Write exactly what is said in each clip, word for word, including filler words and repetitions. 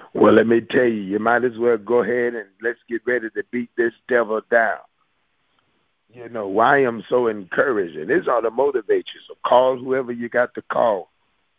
Well, let me tell you, you might as well go ahead and let's get ready to beat this devil down. You know, why I'm so encouraged, and this ought to motivate you. So call whoever you got to call.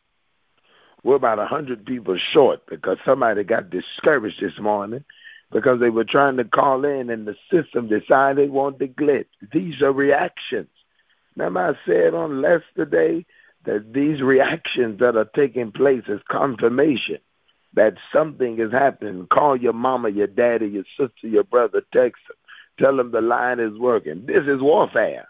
We're about one hundred people short because somebody got discouraged this morning because they were trying to call in and the system decided it wanted to glitch. These are reactions. Remember I said on yesterday that these reactions that are taking place is confirmation that something is happening. Call your mama, your daddy, your sister, your brother, text them. Tell them the line is working. This is warfare.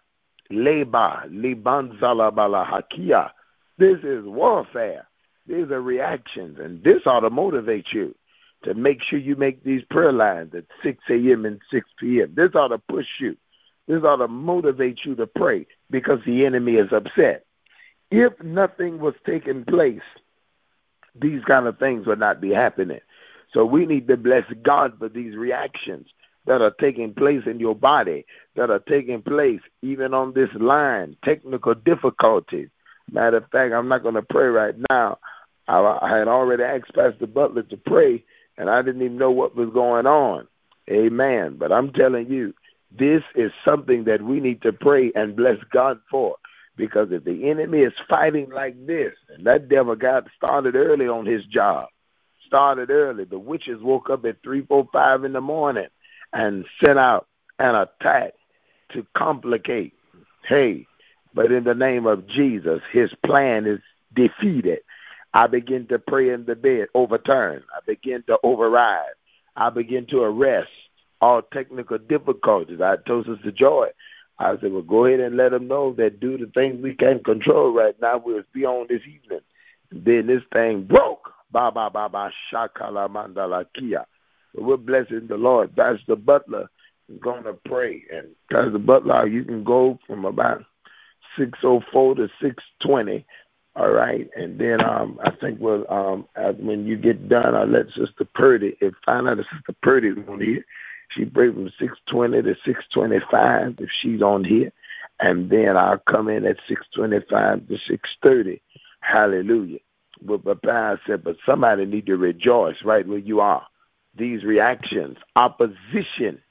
Leba, libanzala bala hakia. This is warfare. These are reactions, and this ought to motivate you to make sure you make these prayer lines at six a.m. and six p.m. This ought to push you. This ought to motivate you to pray because the enemy is upset. If nothing was taking place, these kind of things would not be happening. So we need to bless God for these reactions that are taking place in your body, that are taking place even on this line, technical difficulties. Matter of fact, I'm not going to pray right now. I, I had already asked Pastor Butler to pray, and I didn't even know what was going on. Amen. But I'm telling you, this is something that we need to pray and bless God for. Because if the enemy is fighting like this, and that devil got started early on his job, started early. The witches woke up at three, four, five in the morning and sent out an attack to complicate. Hey, but in the name of Jesus, his plan is defeated. I begin to pray in the bed, overturn. I begin to override. I begin to arrest all technical difficulties. I told Sister Joy, I said, well, go ahead and let them know that due to things we can't control right now, we'll be on this evening. And then this thing broke. Ba, ba, ba, ba, shakala, mandala, kia. So we're blessing the Lord. Pastor Butler is going to pray. And Pastor Butler, you can go from about six oh four to six twenty. All right. And then um, I think we'll, um, when you get done, I'll let Sister Purdy, if find out if Sister Purdy is on here. She pray from six twenty to six twenty-five if she's on here. And then I'll come in at six twenty-five to six thirty. Hallelujah. But Papa said, but somebody need to rejoice right where you are. These reactions, opposition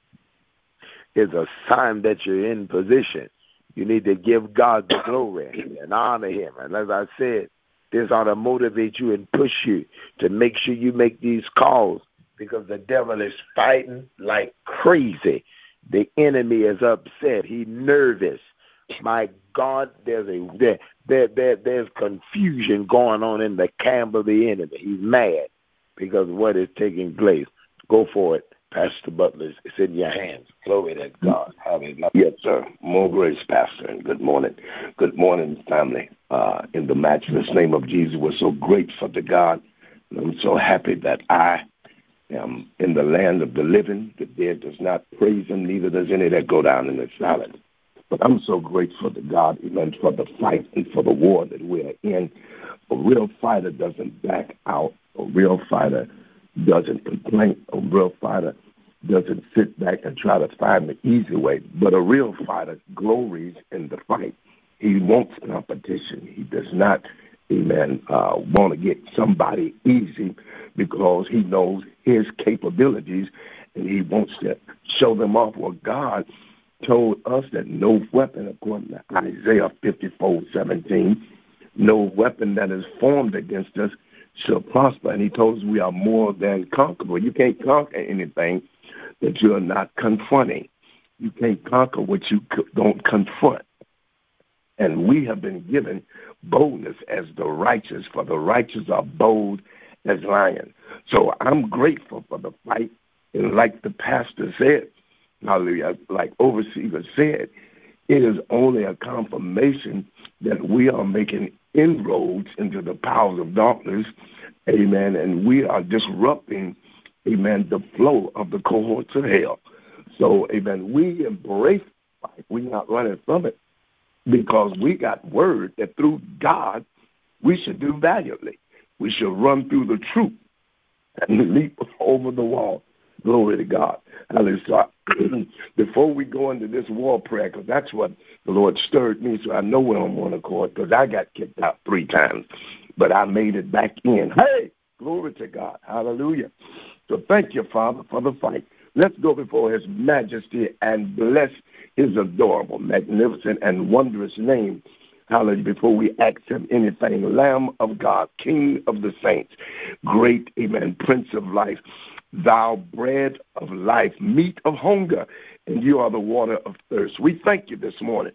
is a sign that you're in position. You need to give God the glory and honor him. And as I said, this ought to motivate you and push you to make sure you make these calls because the devil is fighting like crazy. The enemy is upset. He's nervous. My God, there's a there, there, there there's confusion going on in the camp of the enemy. He's mad because of what is taking place. Go for it. Pastor Butler, it's in your hands. Glory to God. Hallelujah. Yes, sir. More grace, Pastor, and good morning. Good morning, family. Uh, in the matchless name of Jesus, we're so grateful to God. And I'm so happy that I am in the land of the living. The dead does not praise him, neither does any that go down in the silence. But I'm so grateful to God, even for the fight and for the war that we're in. A real fighter doesn't back out. A real fighter doesn't complain. A real fighter doesn't sit back and try to find the easy way. But a real fighter glories in the fight. He wants competition. He does not, amen, uh, want to get somebody easy because he knows his capabilities and he wants to show them off. Well, God told us that no weapon, according to Isaiah fifty-four seventeen, no weapon that is formed against us shall prosper. And he told us we are more than conquerors. You can't conquer anything that you're not confronting. You can't conquer what you don't confront. And we have been given boldness as the righteous, for the righteous are bold as lions. So I'm grateful for the fight. And like the pastor said, hallelujah, like Overseer said, it is only a confirmation that we are making inroads into the powers of darkness, amen, and we are disrupting, amen, the flow of the cohorts of hell. So, amen, we embrace life. We're not running from it because we got word that through God we should do valiantly. We should run through the troop and leap over the wall. Glory to God. Hallelujah. So before we go into this war prayer, because that's what the Lord stirred me, so I know we're on one accord, because I got kicked out three times, but I made it back in. Hey, Glory to God. Hallelujah. So thank you, Father, for the fight. Let's go before his majesty and bless his adorable, magnificent, and wondrous name. Hallelujah. Before we ask him anything, Lamb of God, King of the saints, great, amen, Prince of life, thou bread of life, meat of hunger, and you are the water of thirst. We thank you this morning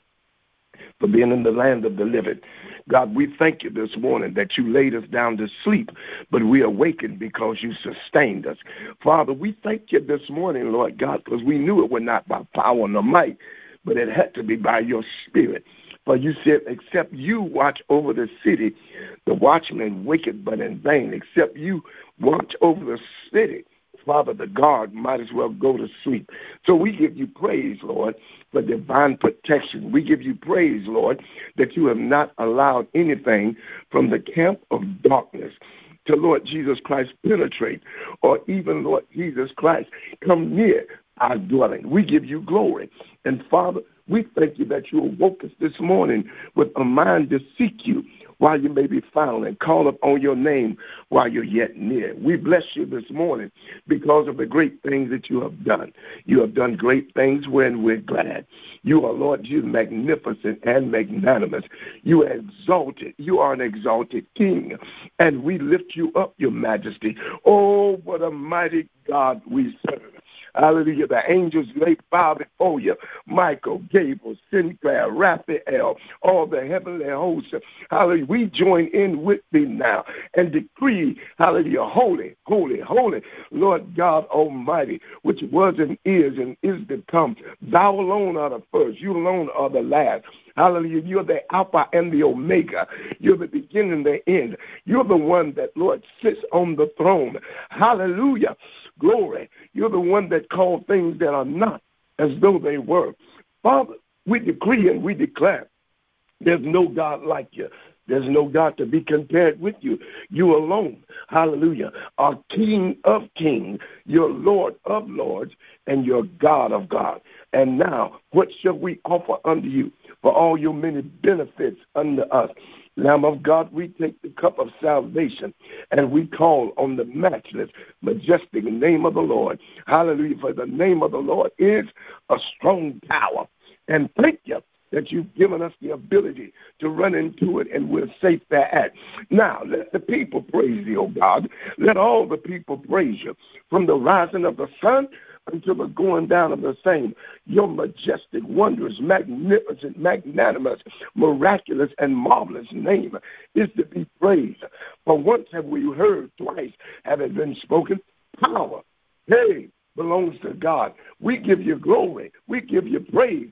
for being in the land of the living. God, we thank you this morning that you laid us down to sleep, but we awakened because you sustained us. Father, we thank you this morning, Lord God, because we knew it was not by power nor might, but it had to be by your spirit. For you said, except you watch over the city, the watchman wicked but in vain. Except you watch over the city, Father, the guard might as well go to sleep. So we give you praise, Lord, for divine protection. We give you praise, Lord, that you have not allowed anything from the camp of darkness to, Lord Jesus Christ, penetrate, or even, Lord Jesus Christ, come near our dwelling. We give you glory. And, Father, we thank you that you awoke us this morning with a mind to seek you while you may be found and call upon your name while you're yet near. We bless you this morning because of the great things that you have done. You have done great things when we're glad. You are, Lord Jesus, magnificent and magnanimous. You are exalted. You are an exalted King, and we lift you up, your majesty. Oh, what a mighty God we serve. Hallelujah. The angels lay bow before you. Michael, Gabriel, Sinclair, Raphael, all the heavenly hosts. Hallelujah. We join in with thee now and decree, hallelujah, holy, holy, holy, Lord God Almighty, which was and is and is to come. Thou alone art the first. You alone are the last. Hallelujah. You're the Alpha and the Omega. You're the beginning and the end. You're the one that, Lord, sits on the throne. Hallelujah. Glory. You're the one that called things that are not as though they were. Father, we decree and we declare there's no God like you. There's no God to be compared with you. You alone, hallelujah, are King of kings, your Lord of lords, and your God of gods. And now, what shall we offer unto you for all your many benefits unto us? Lamb of God, we take the cup of salvation and we call on the matchless, majestic name of the Lord. Hallelujah. For the name of the Lord is a strong tower. And thank you that you've given us the ability to run into it and we're safe thereat. Now, let the people praise thee, O God. Let all the people praise you from the rising of the sun until the going down of the same. Your majestic, wondrous, magnificent, magnanimous, miraculous, and marvelous name is to be praised. For once have we heard, twice have it been spoken. Power, hey, belongs to God. We give you glory. We give you praise.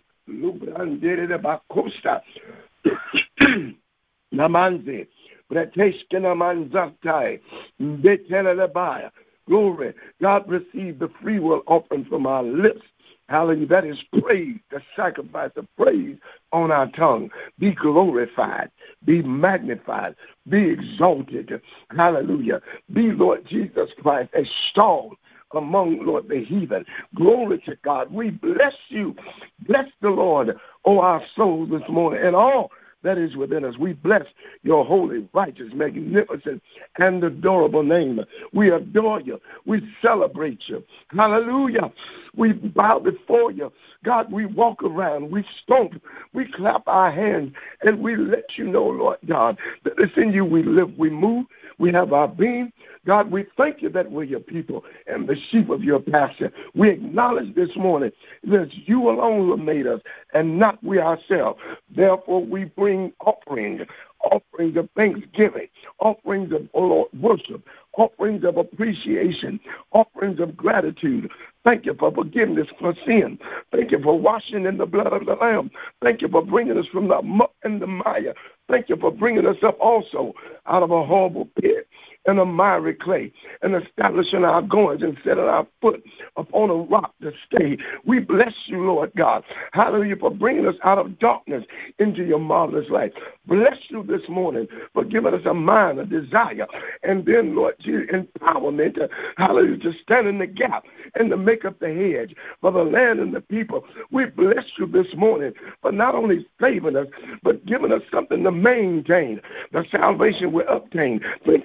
Namanze, Breteshkina Manzatai, Betelebaya. Glory. God received the free will offering from our lips. Hallelujah. That is praise, the sacrifice of praise on our tongue. Be glorified. Be magnified. Be exalted. Hallelujah. Be, Lord Jesus Christ, extolled among, Lord, the heathen. Glory to God. We bless you. Bless the Lord, oh, our souls this morning, and all that is within us. We bless your holy, righteous, magnificent, and adorable name. We adore you. We celebrate you. Hallelujah. We bow before you. God, we walk around. We stomp. We clap our hands, and we let you know, Lord God, that it's in you we live, we move, we have our being. God, we thank you that we're your people and the sheep of your pasture. We acknowledge this morning that you alone who made us and not we ourselves. Therefore, we bring offerings, offerings of thanksgiving, offerings of, oh Lord, worship, offerings of appreciation, offerings of gratitude. Thank you for forgiveness for sin. Thank you for washing in the blood of the Lamb. Thank you for bringing us from the muck and the mire. Thank you for bringing us up also out of a horrible pit and a miry clay and establishing our goings and setting our foot upon a rock to stay. We bless you, Lord God. Hallelujah, for bringing us out of darkness into your marvelous light. Bless you this morning for giving us a mind, a desire, and then, Lord Jesus, empowerment, to, hallelujah, to stand in the gap and to make up the hedge for the land and the people. We bless you this morning for not only saving us, but giving us something to maintain the salvation we obtained. Thank you for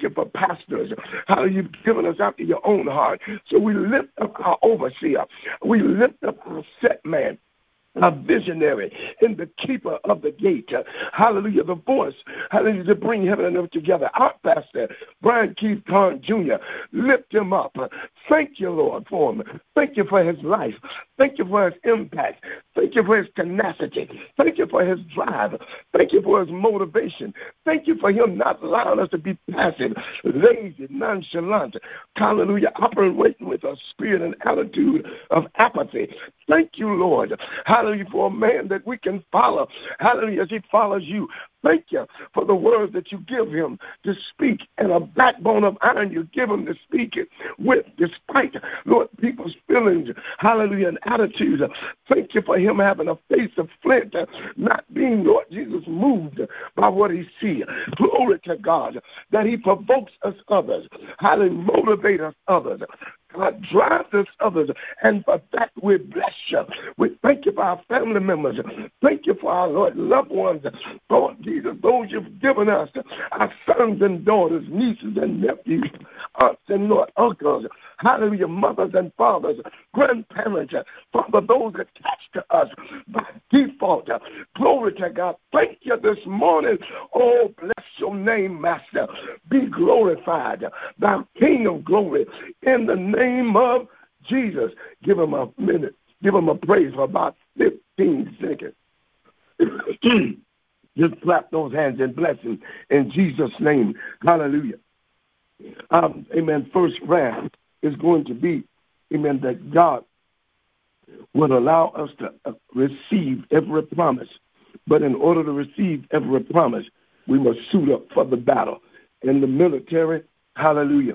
pastors. Hallelujah, you've given us after your own heart. So we lift up our overseer. We lift up our set man, a visionary and the keeper of the gate. Hallelujah. The voice, hallelujah, to bring heaven and earth together. Our pastor, Brian Keith Carn Junior, lift him up. Thank you, Lord, for him. Thank you for his life. Thank you for his impact. Thank you for his tenacity. Thank you for his drive. Thank you for his motivation. Thank you for him not allowing us to be passive, lazy, nonchalant. Hallelujah. Operating with a spirit and attitude of apathy. Thank you, Lord. Hallelujah, for a man that we can follow. Hallelujah, as he follows you. Thank you for the words that you give him to speak and a backbone of iron you give him to speak it with, despite, Lord, people's feelings, hallelujah, and attitudes. Thank you for him having a face of flint, not being, Lord Jesus, moved by what he sees. Glory to God, that he provokes us others, hallelujah, motivates us others. God, drive us others, and for that we bless you. We thank you for our family members. Thank you for our, Lord, loved ones. Lord Jesus, those you've given us, our sons and daughters, nieces and nephews, aunts and, Lord, uncles, hallelujah, mothers and fathers, grandparents, Father, those attached to us by default. Glory to God. Thank you this morning. Oh, bless your name, Master. Be glorified, thou King of glory, in the name of Jesus. Give him a minute. Give him a praise for about fifteen seconds. Just clap those hands and bless him in Jesus' name. Hallelujah. Um, amen. First prayer is going to be, amen, that God would allow us to uh, receive every promise. But in order to receive every promise, we must suit up for the battle. In the military, hallelujah,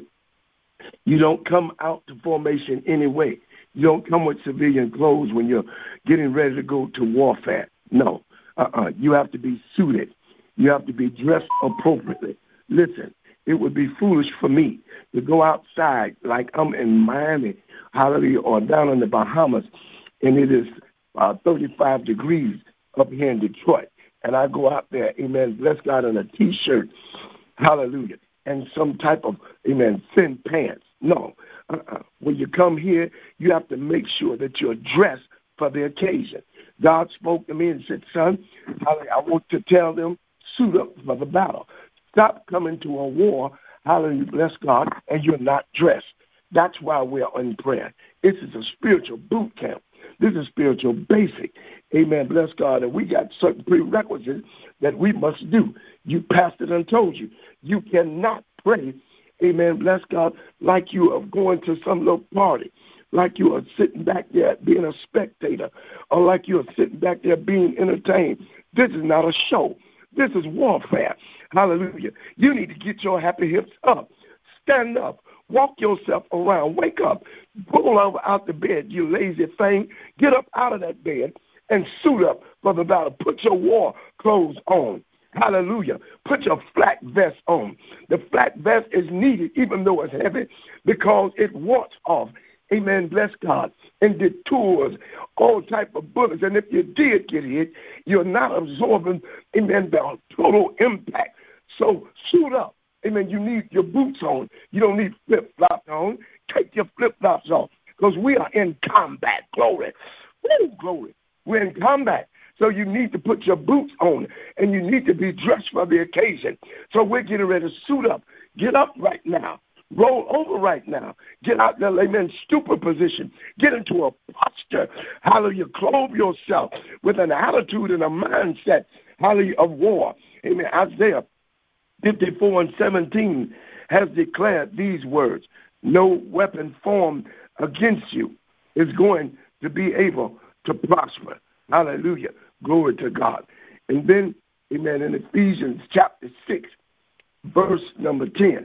you don't come out to formation anyway. You don't come with civilian clothes when you're getting ready to go to warfare. No. Uh-uh. You have to be suited. You have to be dressed appropriately. Listen, it would be foolish for me to go outside like I'm in Miami, hallelujah, or down in the Bahamas, and it is uh, thirty-five degrees up here in Detroit. And I go out there, amen, bless God, in a T-shirt, hallelujah, and some type of, amen, thin pants. No. Uh-uh. When you come here, you have to make sure that you're dressed for the occasion. God spoke to me and said, son, I want to tell them, suit up for the battle. Stop coming to a war, hallelujah, bless God, and you're not dressed. That's why we're in prayer. This is a spiritual boot camp. This is spiritual basic. Amen, bless God. And we got certain prerequisites that we must do. You pastor done told you. You cannot pray, amen, bless God, like you are going to some little party, like you are sitting back there being a spectator, or like you are sitting back there being entertained. This is not a show. This is warfare. Hallelujah. You need to get your happy hips up. Stand up. Walk yourself around. Wake up. Roll over out the bed, you lazy thing. Get up out of that bed and suit up for the battle. Put your war clothes on. Hallelujah. Put your flat vest on. The flat vest is needed even though it's heavy because it wards off. Amen, bless God, and detours all type of bullets. And if you did get hit, you're not absorbing, amen, the total impact. So suit up. Amen, you need your boots on. You don't need flip-flops on. Take your flip-flops off because we are in combat. Glory. Woo, glory. We're in combat. So you need to put your boots on, and you need to be dressed for the occasion. So we're getting ready to suit up. Get up right now. Roll over right now. Get out there, amen, stupid position. Get into a posture. Hallelujah. Clothe yourself with an attitude and a mindset, hallelujah, of war. Amen. Isaiah fifty-four and seventeen has declared these words. No weapon formed against you is going to be able to prosper. Hallelujah. Glory to God. And then, amen, in Ephesians chapter six, verse number ten.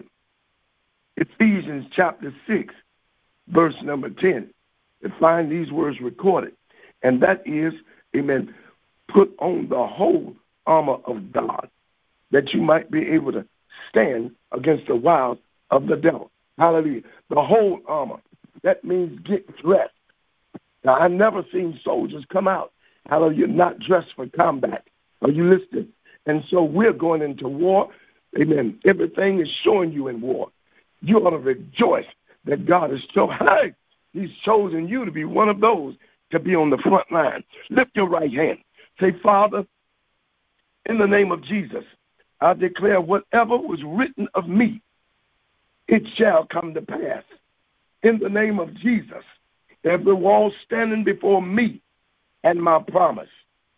Ephesians chapter six, verse number ten. You find these words recorded. And that is, amen, put on the whole armor of God, that you might be able to stand against the wiles of the devil. Hallelujah. The whole armor. That means get dressed. Now, I've never seen soldiers come out, hallelujah, not dressed for combat. Are you listening? And so we're going into war. Amen. Everything is showing you in war. You ought to rejoice that God is so high. He's chosen you to be one of those to be on the front line. Lift your right hand. Say, Father, in the name of Jesus, I declare whatever was written of me, it shall come to pass. In the name of Jesus, every wall standing before me and my promise,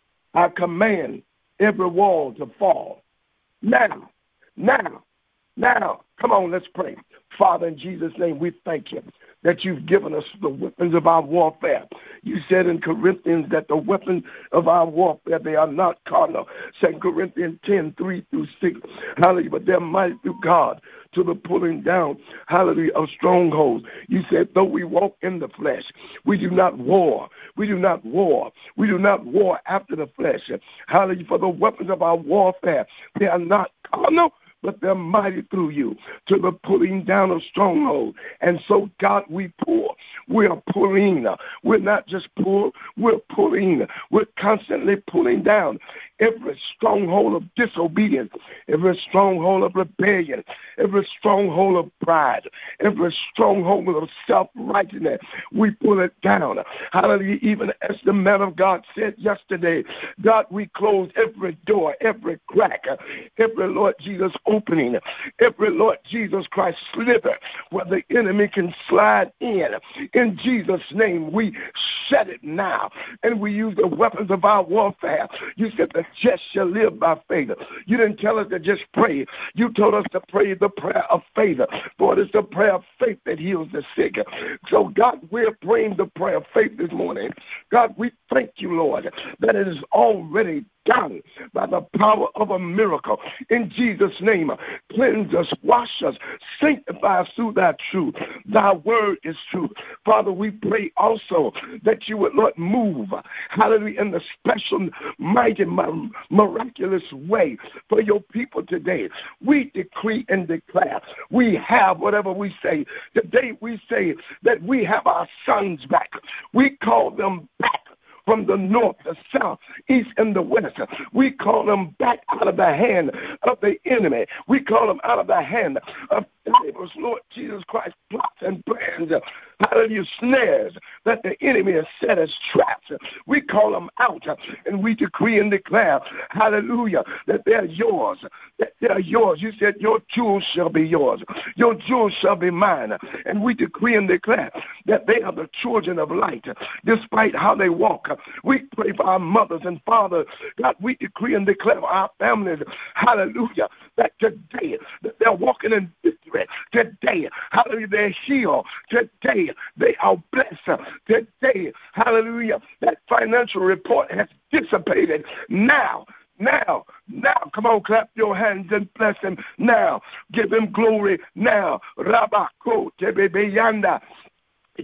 I command every wall to fall. Now, now, now, come on, let's pray. Father, in Jesus' name, we thank you that you've given us the weapons of our warfare. You said in Corinthians that the weapons of our warfare, they are not carnal. Second Corinthians ten, three through six. Hallelujah. But they're mighty through God to the pulling down, hallelujah, of strongholds. You said, though we walk in the flesh, we do not war. We do not war. We do not war after the flesh. Hallelujah. For the weapons of our warfare, they are not carnal, but they're mighty through you to the pulling down of strongholds. And so, God, we pull. We are pulling. We're not just pull. We're pulling. We're constantly pulling down every stronghold of disobedience, every stronghold of rebellion, every stronghold of pride, every stronghold of self-righteousness. We pull it down. Hallelujah. Even as the man of God said yesterday, God, we close every door, every crack, every, Lord Jesus, opening, every, Lord Jesus Christ, slither where the enemy can slide in. In Jesus' name, we shut it now, and we use the weapons of our warfare. You said the just shall live by faith. You didn't tell us to just pray. You told us to pray the prayer of faith, for it is the prayer of faith that heals the sick. So, God, we're praying the prayer of faith this morning. God, we thank you, Lord, that it is already done by the power of a miracle. In Jesus' name, cleanse us, wash us, sanctify us through thy truth. Thy word is truth. Father, we pray also that you would, Lord, move, hallelujah, in the special, mighty, miraculous way for your people today. We decree and declare we have whatever we say. Today we say that we have our sons back. We call them back from the north, the south, east, and the west. We call them back out of the hand of the enemy. We call them out of the hand of divers, Lord Jesus Christ, plots and plans, hallelujah, snares that the enemy has set as traps. We call them out, and we decree and declare, hallelujah, that they're yours, that they're yours. You said your jewels shall be yours. Your jewels shall be mine. And we decree and declare that they are the children of light, despite how they walk. We pray for our mothers and fathers. God, we decree and declare for our families, hallelujah, that today that they're walking in victory. Today, hallelujah, they're healed. Today, they are blessed. Today, hallelujah, that financial report has dissipated. Now, now, now, come on, clap your hands and bless him. Now, give him glory. Now, Rabako Tebeyanda. In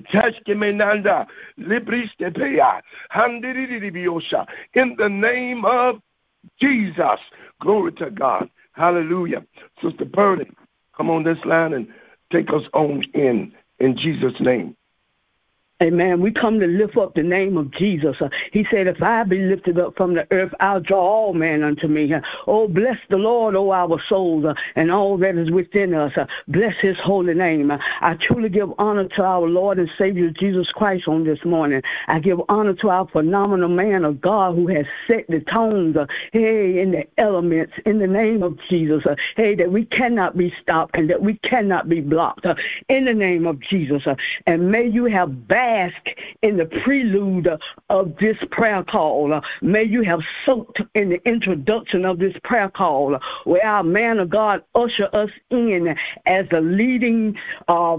the name of Jesus. Glory to God. Hallelujah. Sister Purdy, come on this line and take us on in, in Jesus' name. Amen. We come to lift up the name of Jesus. Uh, he said, if I be lifted up from the earth, I'll draw all men unto me. Uh, oh, bless the Lord, oh, our souls, uh, and all that is within us. Uh, bless his holy name. Uh, I truly give honor to our Lord and Savior Jesus Christ on this morning. I give honor to our phenomenal man of God who has set the tones, uh, hey, in the elements, in the name of Jesus. Uh, hey, that we cannot be stopped and that we cannot be blocked. Uh, in the name of Jesus. Uh, and may you have back Ask in the prelude of this prayer call. May you have soaked in the introduction of this prayer call where our man of God usher us in as the leading uh,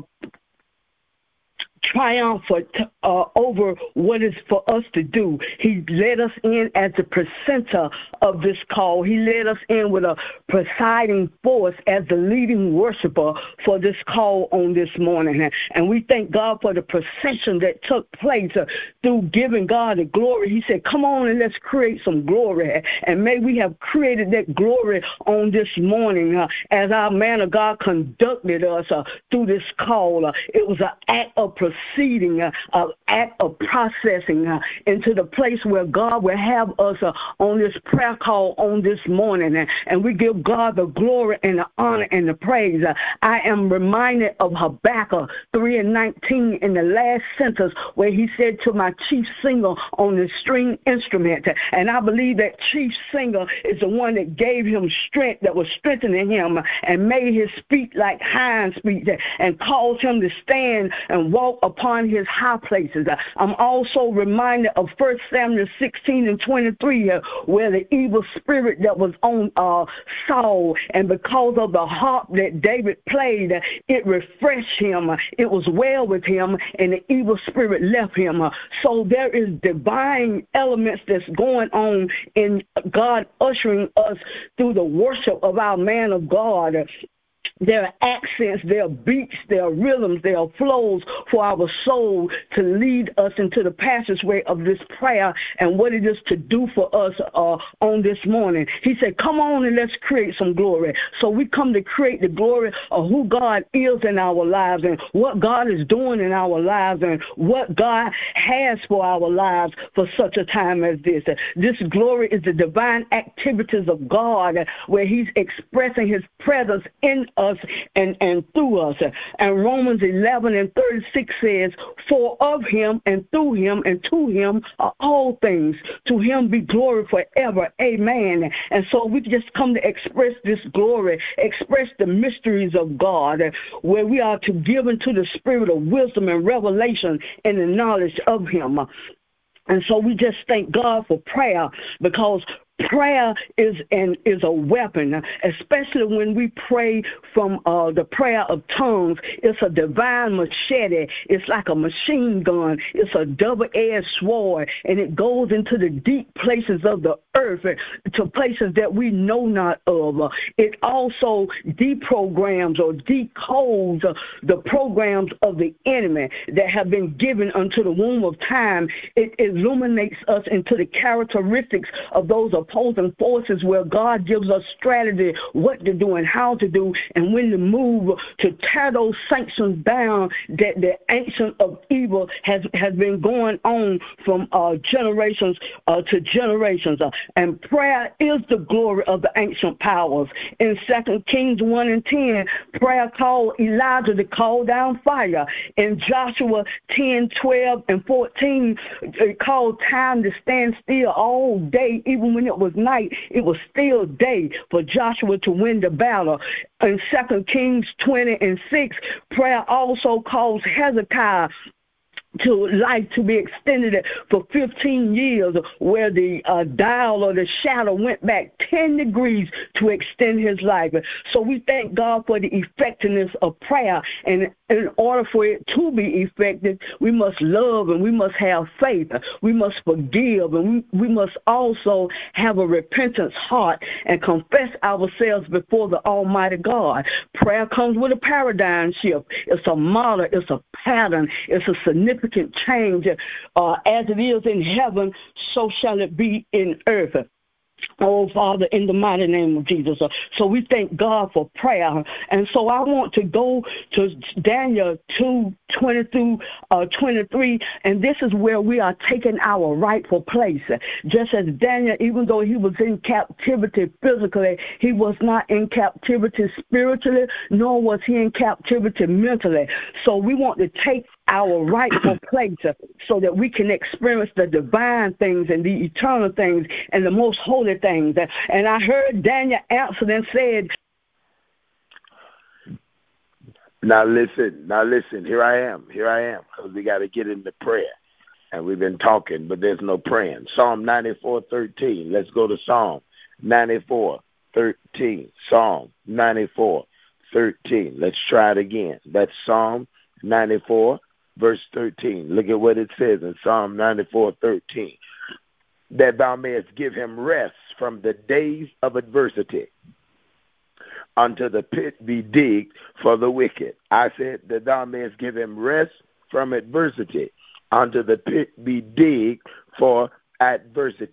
triumphant uh, over what is for us to do. He led us in as the presenter of this call. He led us in with a presiding force as the leading worshiper for this call on this morning. And we thank God for the procession that took place uh, through giving God the glory. He said, come on and let's create some glory. And may we have created that glory on this morning uh, as our man of God conducted us uh, through this call. Uh, it was an act of procession proceeding, uh, uh, act of processing uh, into the place where God will have us uh, on this prayer call on this morning. And, and we give God the glory and the honor and the praise. Uh, I am reminded of Habakkuk three and nineteen in the last sentence where he said to my chief singer on the string instrument. And I believe that chief singer is the one that gave him strength, that was strengthening him and made his feet like hinds feet and caused him to stand and walk upon his high places. I'm also reminded of First Samuel sixteen and twenty-three, uh, where the evil spirit that was on uh, Saul, and because of the harp that David played, uh, it refreshed him. Uh, it was well with him, and the evil spirit left him. Uh, so there is divine elements that's going on in God ushering us through the worship of our man of God. Uh, There are accents, there are beats, there are rhythms, there are flows for our soul to lead us into the passageway of this prayer and what it is to do for us uh, on this morning. He said, come on and let's create some glory. So we come to create the glory of who God is in our lives and what God is doing in our lives and what God has for our lives for such a time as this. This glory is the divine activities of God where he's expressing his presence in us us and, and through us. And Romans eleven and thirty-six says, for of him and through him and to him are all things. To him be glory forever. Amen. And so we just come to express this glory, express the mysteries of God, where we are to give into the spirit of wisdom and revelation and the knowledge of him. And so we just thank God for prayer, because prayer is an is a weapon, especially when we pray from uh, the prayer of tongues. It's a divine machete. It's like a machine gun. It's a double-edged sword, and it goes into the deep places of the earth, to places that we know not of. It also deprograms or decodes the programs of the enemy that have been given unto the womb of time. It illuminates us into the characteristics of those opposing forces, where God gives us strategy, what to do and how to do, and when to move to tear those sanctions down that the ancient of evil has, has been going on from uh, generations uh, to generations. Uh, and prayer is the glory of the ancient powers. In Second Kings one and ten, prayer called Elijah to call down fire. In Joshua ten, twelve, and fourteen, it called time to stand still all day, even when it was night, it was still day for Joshua to win the battle. In Second Kings twenty and six, prayer also calls Hezekiah to life to be extended for fifteen years, where the uh, dial or the shadow went back ten degrees to extend his life. So we thank God for the effectiveness of prayer. And in order for it to be effective, we must love and we must have faith. We must forgive, and we, we must also have a repentance heart and confess ourselves before the Almighty God. Prayer comes with a paradigm shift. It's a model. It's a pattern. It's a significant change. Uh, as it is in heaven, so shall it be in earth. Oh, Father, in the mighty name of Jesus. So we thank God for prayer. And so I want to go to Daniel two, twenty through twenty-three, and this is where we are taking our rightful place. Just as Daniel, even though he was in captivity physically, he was not in captivity spiritually, nor was he in captivity mentally. So we want to take our rightful place so that we can experience the divine things and the eternal things and the most holy things. And I heard Daniel answer and said, now listen, now listen, here I am, here I am, because we got to get into prayer. And we've been talking, but there's no praying. Psalm ninety-four thirteen. Let's go to Psalm ninety-four thirteen. Psalm ninety-four thirteen. Let's try it again. That's Psalm ninety-four, verse thirteen. Look at what it says in Psalm ninety-four thirteen. That thou mayest give him rest from the days of adversity, until the pit be digged for the wicked. I said that thou mayest give him rest from adversity, until the pit be digged for adversity.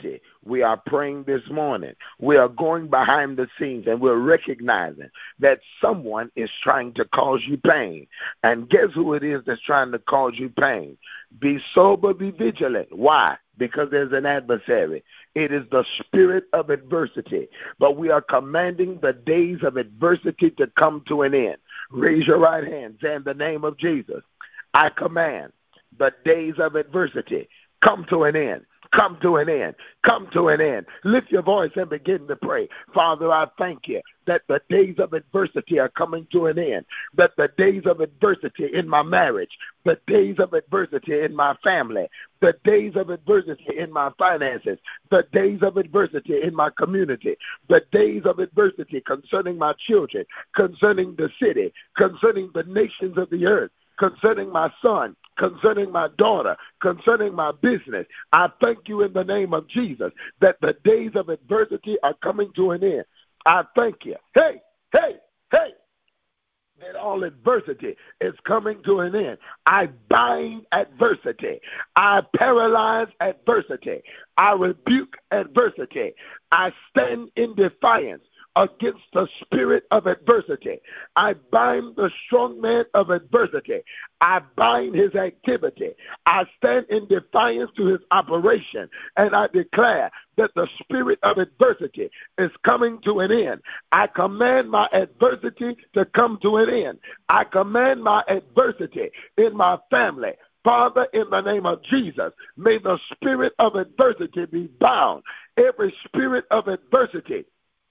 we are praying this morning. We are going behind the scenes and we're recognizing that someone is trying to cause you pain. And guess who it is that's trying to cause you pain? Be sober, be vigilant. Why? Because there's an adversary. It is the spirit of adversity. But we are commanding the days of adversity to come to an end. Raise your right hand. Say, in the name of Jesus, I command the days of adversity come to an end. Come to an end. Come to an end. Lift your voice and begin to pray. Father, I thank you that the days of adversity are coming to an end. That the days of adversity in my marriage, the days of adversity in my family, the days of adversity in my finances, the days of adversity in my community, the days of adversity concerning my children, concerning the city, concerning the nations of the earth, concerning my son, concerning my daughter, concerning my business. I thank you in the name of Jesus that the days of adversity are coming to an end. I thank you. Hey, hey, hey, that all adversity is coming to an end. I bind adversity. I paralyze adversity. I rebuke adversity. I stand in defiance against the spirit of adversity. I bind the strong man of adversity. I bind his activity. I stand in defiance to his operation, and I declare that the spirit of adversity is coming to an end. I command my adversity to come to an end. I command my adversity in my family. Father, in the name of Jesus, may the spirit of adversity be bound. Every spirit of adversity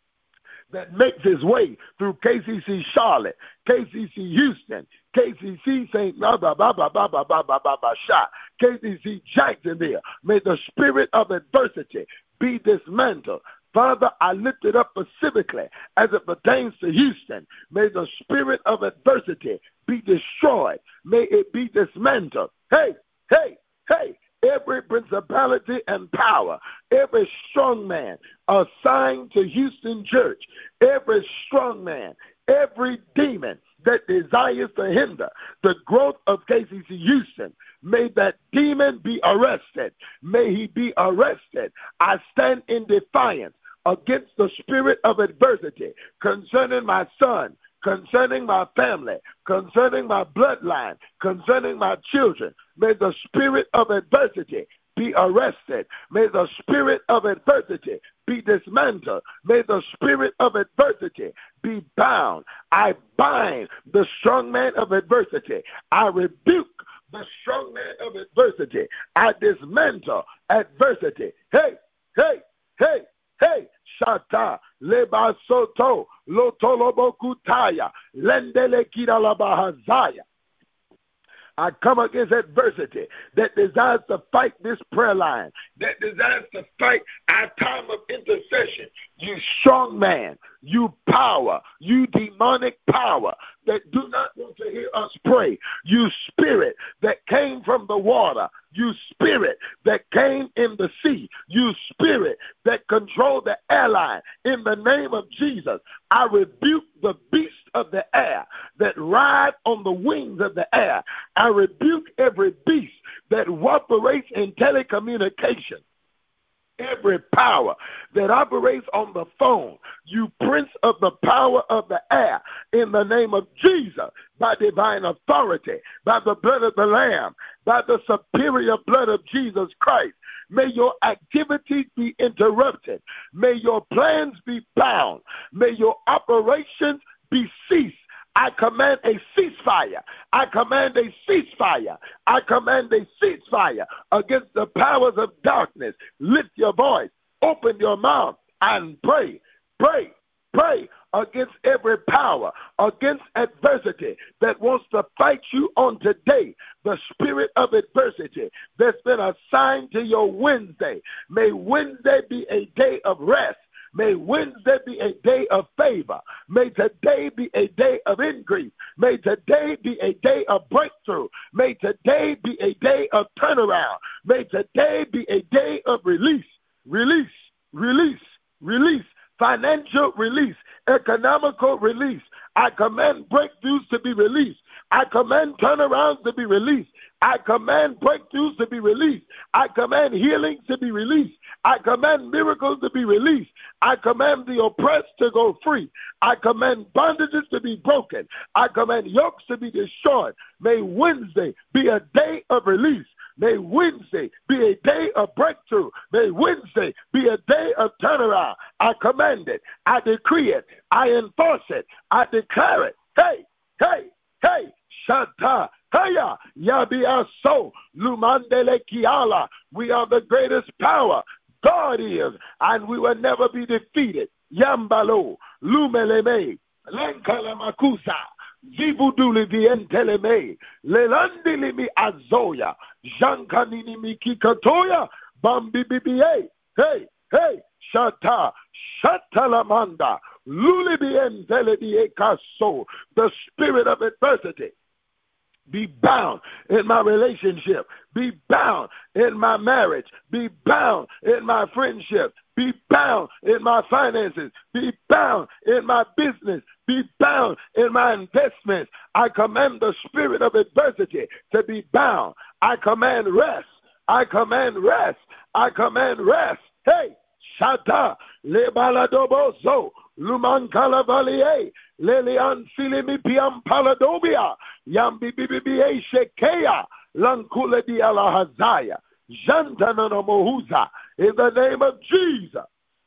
that makes its way through K C C Charlotte, K C C Houston, K C C Saint Blah blah blah blah blah blah blah blah blah blah shot, K C C Jacksonville. May the spirit of adversity be dismantled. Father, I lift it up specifically as it pertains to Houston. May the spirit of adversity be destroyed. May it be dismantled. Hey, hey, hey. Every principality and power, every strong man assigned to Houston Church, every strong man, every demon that desires to hinder the growth of K C C Houston, may that demon be arrested. May he be arrested. I stand in defiance against the spirit of adversity concerning my son, concerning my family, concerning my bloodline, concerning my children. May the spirit of adversity be arrested. May the spirit of adversity be dismantled. May the spirit of adversity be bound. I bind the strong man of adversity. I rebuke the strong man of adversity. I dismantle adversity. Hey, hey, hey, hey. Shata leba soto lotolobokutaya lendele kiralabahazaya. I come against adversity that desires to fight this prayer line, that desires to fight our time of intercession. You strong man, you power, you demonic power that do not want to hear us pray. You spirit that came from the water. You spirit that came in the sea. You spirit that controlled the airline. In the name of Jesus, I rebuke the beast of the air that ride on the wings of the air. I rebuke every beast that operates in telecommunication. Every power that operates on the phone, you prince of the power of the air, in the name of Jesus, by divine authority, by the blood of the Lamb, by the superior blood of Jesus Christ, may your activities be interrupted. May your plans be bound. May your operations be ceased. I command a ceasefire. I command a ceasefire. I command a ceasefire against the powers of darkness. Lift your voice. Open your mouth and pray. Pray. Pray against every power, against adversity that wants to fight you on today. The spirit of adversity that's been assigned to your Wednesday. May Wednesday be a day of rest. May Wednesday be a day of favor. May today be a day of increase. May today be a day of breakthrough. May today be a day of turnaround. May today be a day of release, release, release, release, financial release, economical release. I command breakthroughs to be released. I command turnarounds to be released. I command breakthroughs to be released. I command healings to be released. I command miracles to be released. I command the oppressed to go free. I command bondages to be broken. I command yokes to be destroyed. May Wednesday be a day of release. May Wednesday be a day of breakthrough. May Wednesday be a day of turnaround. I command it. I decree it. I enforce it. I declare it. Hey, hey, hey, Shanta. Haya, Yabia So, Lumandele Kiala. We are the greatest power. God is, and we will never be defeated. Yambalo, Lumeleme, Lankalamakusa, Zibuduli Vienteleme, Lelandilimi Azoya, Jankanini Mikikatoya, Bambi Bibiye, hey, hey, Shata, Shatalamanda, Lulibientelebie Kaso, the spirit of adversity. Be bound in my relationship. Be bound in my marriage. Be bound in my friendship. Be bound in my finances. Be bound in my business. Be bound in my investments. I command the spirit of adversity to be bound. I command rest. I command rest. I command rest. Hey, Shata, Lebaladobozo, Lumankala Valier, Lelian Silimi Piam Paladobia, Yambi Bibia Shekea, Lankula di Alahazaya, Jantanana Mohuza, in the name of Jesus.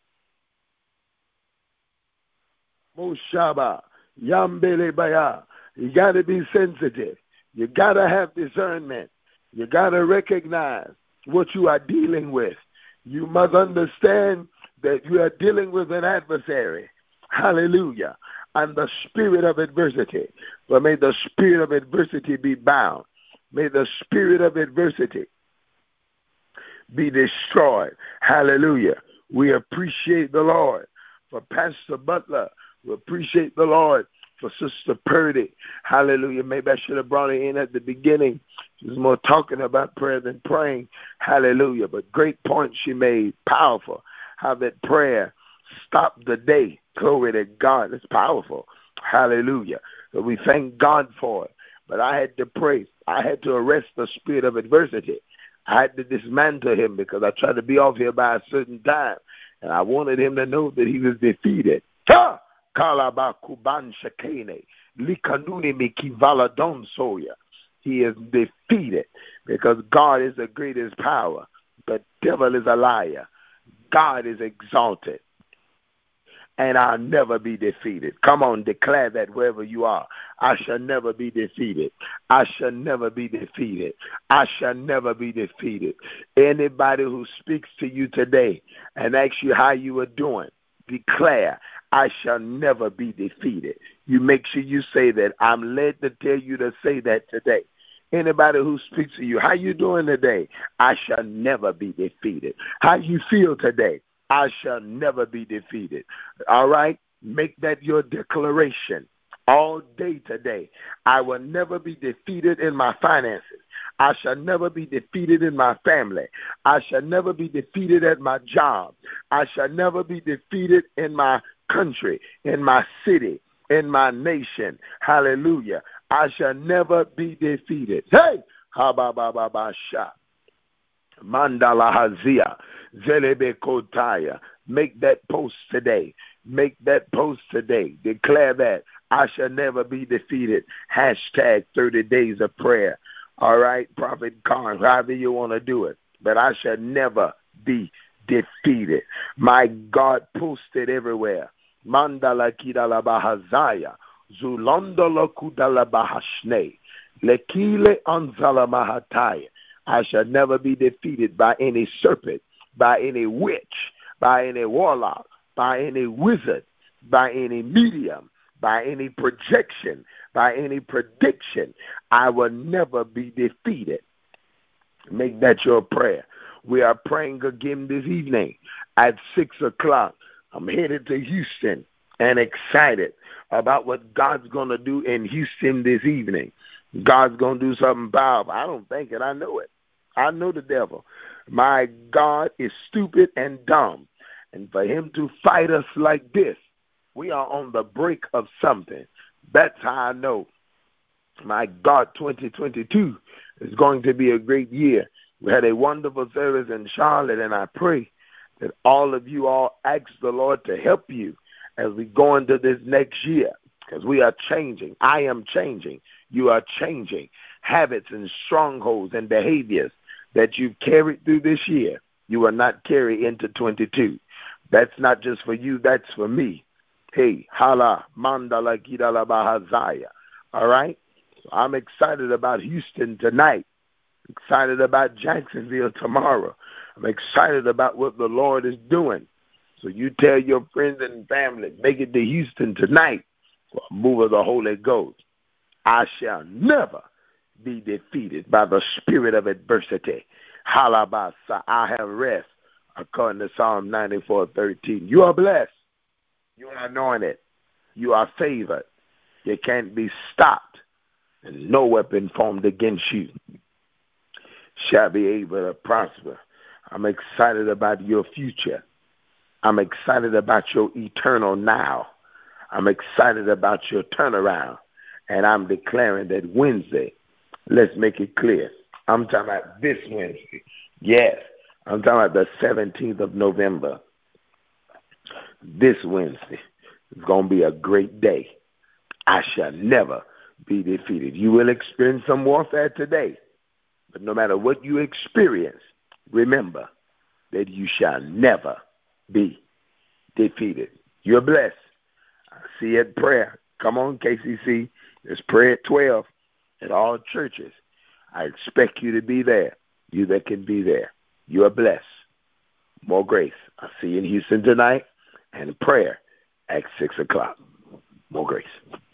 Moshaba, Yambele Baya. You got to be sensitive. You got to have discernment. You got to recognize what you are dealing with. You must understand that you are dealing with an adversary. Hallelujah. And the spirit of adversity. But may the spirit of adversity be bound. May the spirit of adversity be destroyed. Hallelujah. We appreciate the Lord for Pastor Butler. We appreciate the Lord for Sister Purdy. Hallelujah. Maybe I should have brought her in at the beginning. She was more talking about prayer than praying. Hallelujah. But great point she made. Powerful. How that prayer stopped the day. Glory to God. It's powerful. Hallelujah. So we thank God for it. But I had to pray. I had to arrest the spirit of adversity. I had to dismantle him because I tried to be off here by a certain time. And I wanted him to know that he was defeated. Ha! Kalabakuban Shakene. Likanuni Mikivala Don Soya. He is defeated because God is the greatest power. The devil is a liar. God is exalted. And I'll never be defeated. Come on, declare that wherever you are. I shall never be defeated. I shall never be defeated. I shall never be defeated. Anybody who speaks to you today and asks you how you are doing, declare, I shall never be defeated. You make sure you say that. I'm led to tell you to say that today. Anybody who speaks to you, how you doing today? I shall never be defeated. How you feel today? I shall never be defeated. All right? Make that your declaration all day today. I will never be defeated in my finances. I shall never be defeated in my family. I shall never be defeated at my job. I shall never be defeated in my country, in my city, in my nation. Hallelujah. I shall never be defeated. Hey! Ha ba ba ba ba sha. Mandala Hazia, Zelebe Kotaya. Make that post today. Make that post today. Declare that I shall never be defeated. Hashtag thirty days of prayer. All right, Prophet Khan, however you want to do it. But I shall never be defeated. My God, posted everywhere. Mandala Kidala Bahazaya, Zulondola Kudala Bahashne, Lekile Anzala Mahataya. I shall never be defeated by any serpent, by any witch, by any warlock, by any wizard, by any medium, by any projection, by any prediction. I will never be defeated. Make that your prayer. We are praying again this evening at six o'clock. I'm headed to Houston and excited about what God's going to do in Houston this evening. God's going to do something powerful. I don't think it. I know it. I know the devil. My God is stupid and dumb. And for him to fight us like this, we are on the brink of something. That's how I know My God, twenty twenty-two is going to be a great year. We had a wonderful service in Charlotte, and I pray that all of you all ask the Lord to help you as we go into this next year, because we are changing. I am changing. You are changing. Habits and strongholds and behaviors that you've carried through this year, you will not carry into twenty-two. That's not just for you, that's for me. Hey, hala, mandala, kidala, bahazaya. All right? So I'm excited about Houston tonight. Excited about Jacksonville tomorrow. I'm excited about what the Lord is doing. So you tell your friends and family, make it to Houston tonight for a move of the Holy Ghost. I shall never be defeated by the spirit of adversity. Halabasa, I have rest, according to Psalm ninety-four thirteen. You are blessed. You are anointed. You are favored. You can't be stopped. And no weapon formed against you shall be able to prosper. I'm excited about your future. I'm excited about your eternal now. I'm excited about your turnaround. And I'm declaring that Wednesday, let's make it clear, I'm talking about this Wednesday. Yes, I'm talking about the seventeenth of November. This Wednesday is going to be a great day. I shall never be defeated. You will experience some warfare today, but no matter what you experience, remember that you shall never be defeated. You're blessed. I see you at prayer. Come on, K C C. There's prayer at twelve at all churches. I expect you to be there. You that can be there. You are blessed. More grace. I'll see you in Houston tonight and prayer at six o'clock. More grace.